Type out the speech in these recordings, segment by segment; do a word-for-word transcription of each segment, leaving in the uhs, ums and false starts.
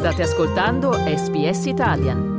State ascoltando S B S Italian.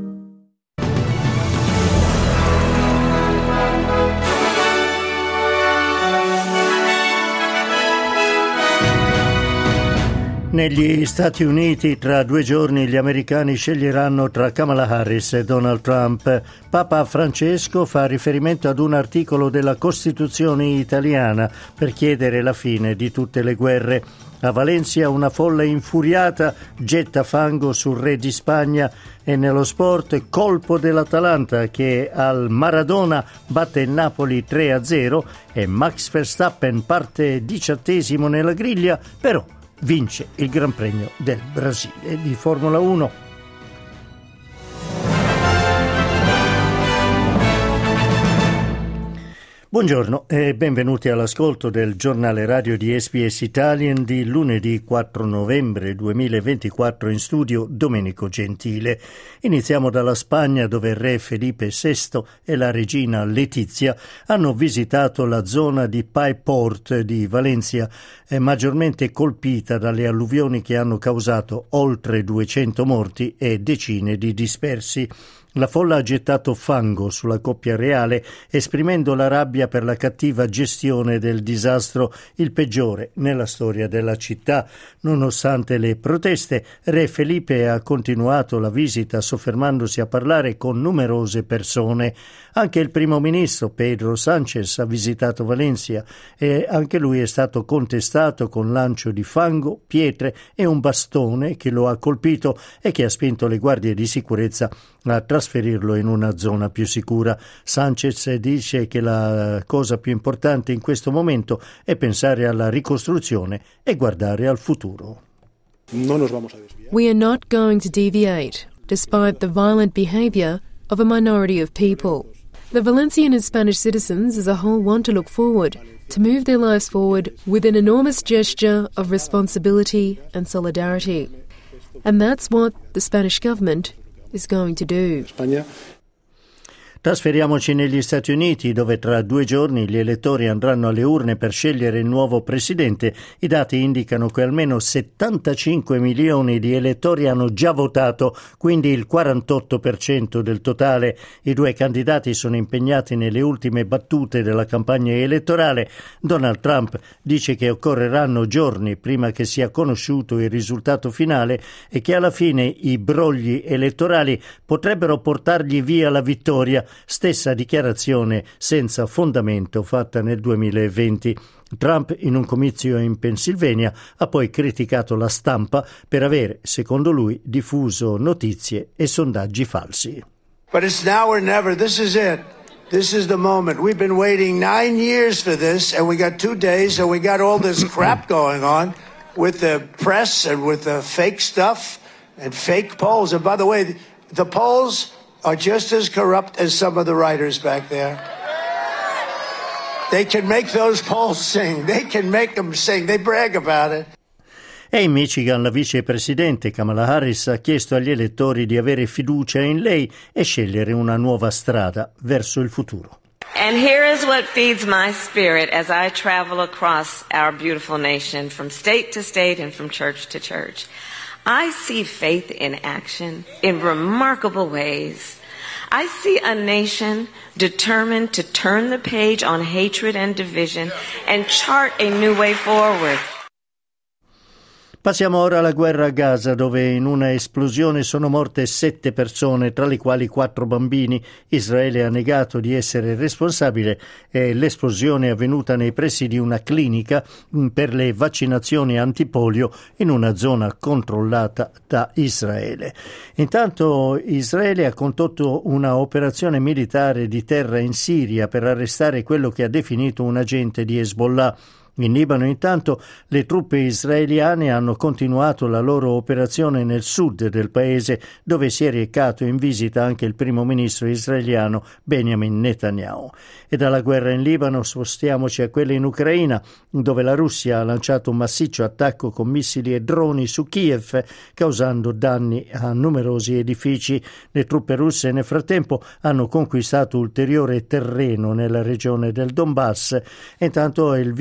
Negli Stati Uniti tra due giorni gli americani sceglieranno tra Kamala Harris e Donald Trump. Papa Francesco fa riferimento ad un articolo della Costituzione italiana per chiedere la fine di tutte le guerre. A Valencia una folla infuriata getta fango sul re di Spagna e nello sport colpo dell'Atalanta che al Maradona batte il Napoli tre a zero e Max Verstappen parte diciottesimo nella griglia, però vince il Gran Premio del Brasile di Formula uno. Buongiorno e benvenuti all'ascolto del giornale radio di S B S Italian di lunedì quattro novembre duemilaventiquattro, in studio Domenico Gentile. Iniziamo dalla Spagna, dove il re Felipe sesto e la regina Letizia hanno visitato la zona di Paiporte di Valencia, maggiormente colpita dalle alluvioni che hanno causato oltre duecento morti e decine di dispersi. La folla ha gettato fango sulla coppia reale, esprimendo la rabbia per la cattiva gestione del disastro, il peggiore nella storia della città. Nonostante le proteste, re Felipe ha continuato la visita soffermandosi a parlare con numerose persone. Anche il primo ministro Pedro Sánchez ha visitato Valencia e anche lui è stato contestato con lancio di fango, pietre e un bastone che lo ha colpito e che ha spinto le guardie di sicurezza a trasferirlo in una zona più sicura. Sánchez dice che la cosa più importante in questo momento è pensare alla ricostruzione e guardare al futuro. No nos vamos a desviar. We are not going to deviate, despite the violent behaviour of a minority of people. The Valencian and Spanish citizens as a whole want to look forward, to move their lives forward with an enormous gesture of responsibility and solidarity. And that's what the Spanish government is going to do. España. Trasferiamoci negli Stati Uniti, dove tra due giorni gli elettori andranno alle urne per scegliere il nuovo presidente. I dati indicano che almeno settantacinque milioni di elettori hanno già votato, quindi il quarantotto per cento del totale. I due candidati sono impegnati nelle ultime battute della campagna elettorale. Donald Trump dice che occorreranno giorni prima che sia conosciuto il risultato finale e che alla fine i brogli elettorali potrebbero portargli via la vittoria. Stessa dichiarazione senza fondamento fatta nel duemilaventi. Trump, in un comizio in Pennsylvania, ha poi criticato la stampa per aver, secondo lui, diffuso notizie e sondaggi falsi. But it's now or never. This is it. This is the moment. We've been waiting nine years for this, and we got two days, and we got all this crap going on with the press and with the fake stuff and fake polls. And by the way, the polls are just as corrupt as some of the writers back there. They can make those polls sing. They can make them sing. They brag about it. E in Michigan la vicepresidente Kamala Harris ha chiesto agli elettori di avere fiducia in lei e scegliere una nuova strada verso il futuro. And here is what feeds my spirit as I travel across our beautiful nation, from state to state and from church to church. I see faith in action in remarkable ways. I see a nation determined to turn the page on hatred and division and chart a new way forward. Passiamo ora alla guerra a Gaza, dove in una esplosione sono morte sette persone, tra le quali quattro bambini. Israele ha negato di essere responsabile e l'esplosione è avvenuta nei pressi di una clinica per le vaccinazioni antipolio in una zona controllata da Israele. Intanto Israele ha condotto una operazione militare di terra in Siria per arrestare quello che ha definito un agente di Hezbollah. In Libano, intanto, le truppe israeliane hanno continuato la loro operazione nel sud del paese, dove si è recato in visita anche il primo ministro israeliano Benjamin Netanyahu. E dalla guerra in Libano spostiamoci a quella in Ucraina, dove la Russia ha lanciato un massiccio attacco con missili e droni su Kiev, causando danni a numerosi edifici. Le truppe russe nel frattempo hanno conquistato ulteriore terreno nella regione del Donbass. E intanto il vicepresidente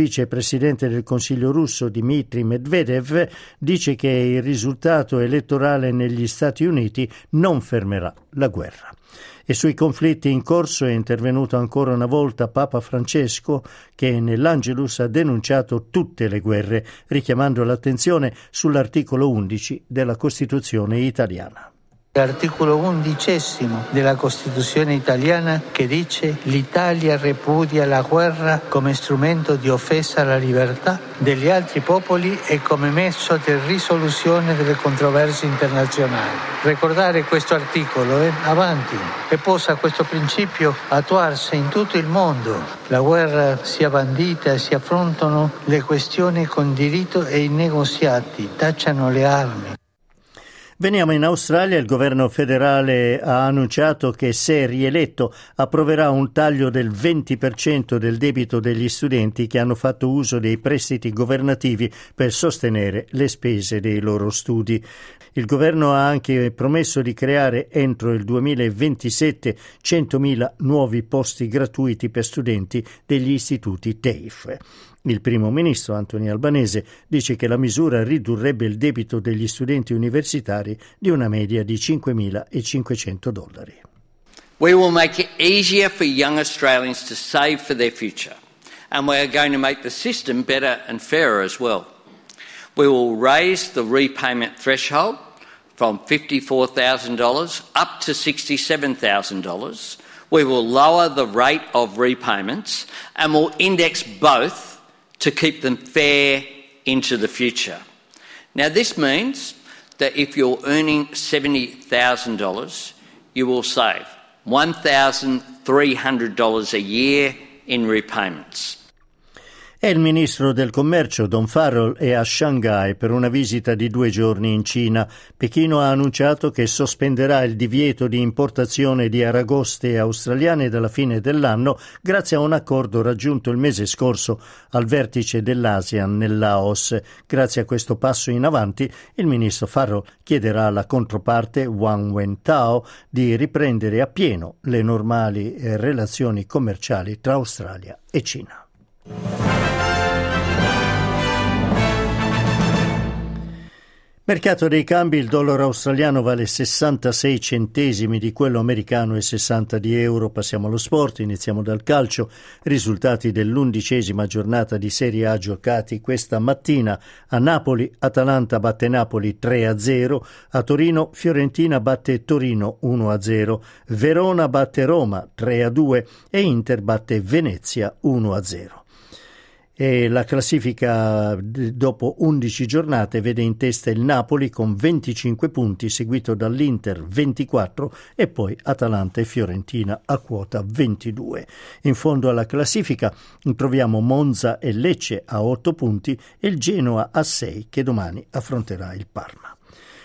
presidente del Consiglio russo Dmitry Medvedev dice che il risultato elettorale negli Stati Uniti non fermerà la guerra. E sui conflitti in corso è intervenuto ancora una volta Papa Francesco, che nell'Angelus ha denunciato tutte le guerre, richiamando l'attenzione sull'articolo undici della Costituzione italiana. L'articolo undicesimo della Costituzione italiana che dice: l'Italia repudia la guerra come strumento di offesa alla libertà degli altri popoli e come mezzo di risoluzione delle controversie internazionali. Ricordare questo articolo è avanti e possa questo principio attuarsi in tutto il mondo. La guerra sia bandita, si affrontano le questioni con diritto e i negoziati, tacciano le armi. Veniamo in Australia. Il governo federale ha annunciato che, se rieletto, approverà un taglio del venti per cento del debito degli studenti che hanno fatto uso dei prestiti governativi per sostenere le spese dei loro studi. Il governo ha anche promesso di creare entro il duemilaventisette centomila nuovi posti gratuiti per studenti degli istituti T A F E. Il primo ministro Anthony Albanese dice che la misura ridurrebbe il debito degli studenti universitari di una media di cinquemilacinquecento dollari. We will make it easier for young Australians to save for their future, and we are going to make the system better and fairer as well. We will raise the repayment threshold from fifty-four thousand dollars up to sixty-seven thousand dollars. We will lower the rate of repayments and will index both to keep them fair into the future. Now, this means that if you're earning seventy thousand dollars, you will save one thousand three hundred dollars a year in repayments. E il ministro del commercio Don Farrell è a Shanghai per una visita di due giorni in Cina. Pechino ha annunciato che sospenderà il divieto di importazione di aragoste australiane dalla fine dell'anno grazie a un accordo raggiunto il mese scorso al vertice dell'ASEAN nel Laos. Grazie a questo passo in avanti, il ministro Farrell chiederà alla controparte Wang Wentao di riprendere appieno le normali eh, relazioni commerciali tra Australia e Cina. Mercato dei cambi: il dollaro australiano vale sessantasei centesimi di quello americano e sessanta di euro. Passiamo allo sport, iniziamo dal calcio. Risultati dell'undicesima giornata di Serie A giocati questa mattina. A Napoli, Atalanta batte Napoli tre a zero, a Torino Fiorentina batte Torino uno a zero, Verona batte Roma tre a due e Inter batte Venezia uno a zero. E la classifica dopo undici giornate vede in testa il Napoli con venticinque punti, seguito dall'Inter ventiquattro e poi Atalanta e Fiorentina a quota ventidue. In fondo alla classifica troviamo Monza e Lecce a otto punti e il Genoa a sei, che domani affronterà il Parma.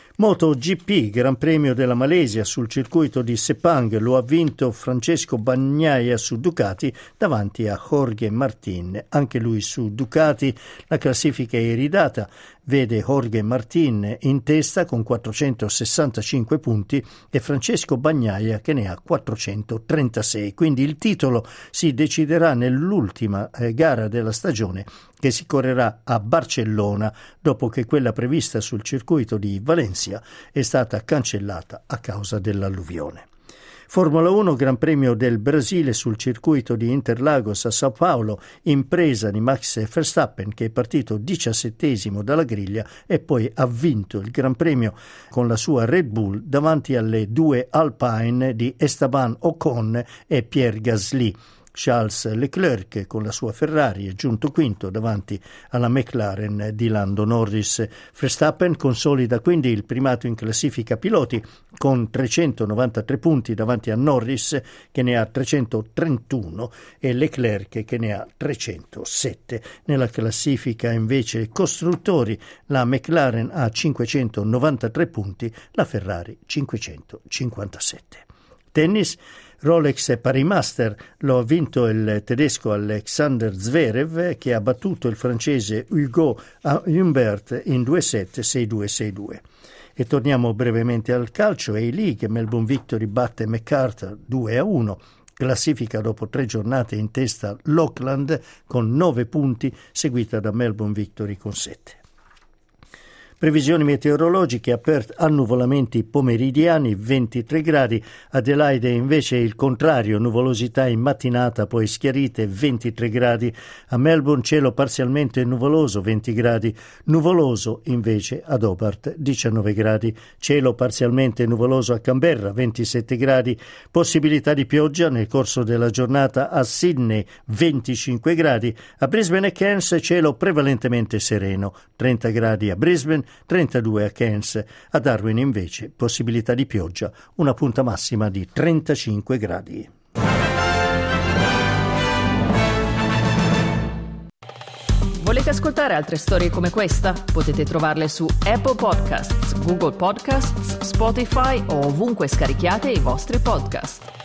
MotoGP, Gran Premio della Malesia sul circuito di Sepang, lo ha vinto Francesco Bagnaia su Ducati davanti a Jorge Martin, anche lui su Ducati. La classifica è iridata, vede Jorge Martin in testa con quattrocentosessantacinque punti e Francesco Bagnaia che ne ha quattrocentotrentasei, quindi il titolo si deciderà nell'ultima eh, gara della stagione, che si correrà a Barcellona dopo che quella prevista sul circuito di Valencia è stata cancellata a causa dell'alluvione. Formula uno, Gran Premio del Brasile sul circuito di Interlagos a Sao Paulo, impresa di Max Verstappen, che è partito diciassettesimo dalla griglia e poi ha vinto il Gran Premio con la sua Red Bull davanti alle due Alpine di Esteban Ocon e Pierre Gasly. Charles Leclerc con la sua Ferrari è giunto quinto davanti alla McLaren di Lando Norris. Verstappen consolida quindi il primato in classifica piloti con trecentonovantatré punti davanti a Norris, che ne ha trecentotrentuno, e Leclerc che ne ha trecentosette. Nella classifica invece costruttori la McLaren ha cinquecentonovantatré punti, la Ferrari cinquecentocinquantasette. Tennis. Rolex e Paris Master lo ha vinto il tedesco Alexander Zverev, che ha battuto il francese Hugo Humbert in due set sei due sei due. E torniamo brevemente al calcio. A-League, Melbourne Victory batte MacArthur due a uno, Classifica dopo tre giornate in testa l'Auckland con nove punti, seguita da Melbourne Victory con sette. Previsioni meteorologiche: a Perth annuvolamenti pomeridiani, ventitré gradi, Adelaide invece il contrario, nuvolosità in mattinata poi schiarite, ventitré gradi, a Melbourne cielo parzialmente nuvoloso, venti gradi, nuvoloso invece ad Hobart, diciannove gradi, cielo parzialmente nuvoloso a Canberra, ventisette gradi, possibilità di pioggia nel corso della giornata a Sydney, venticinque gradi, a Brisbane e Cairns cielo prevalentemente sereno, trenta gradi a Brisbane, trentadue a Cairns, a Darwin invece possibilità di pioggia, una punta massima di trentacinque gradi. Volete ascoltare altre storie come questa? Potete trovarle su Apple Podcasts, Google Podcasts, Spotify o ovunque scarichiate i vostri podcast.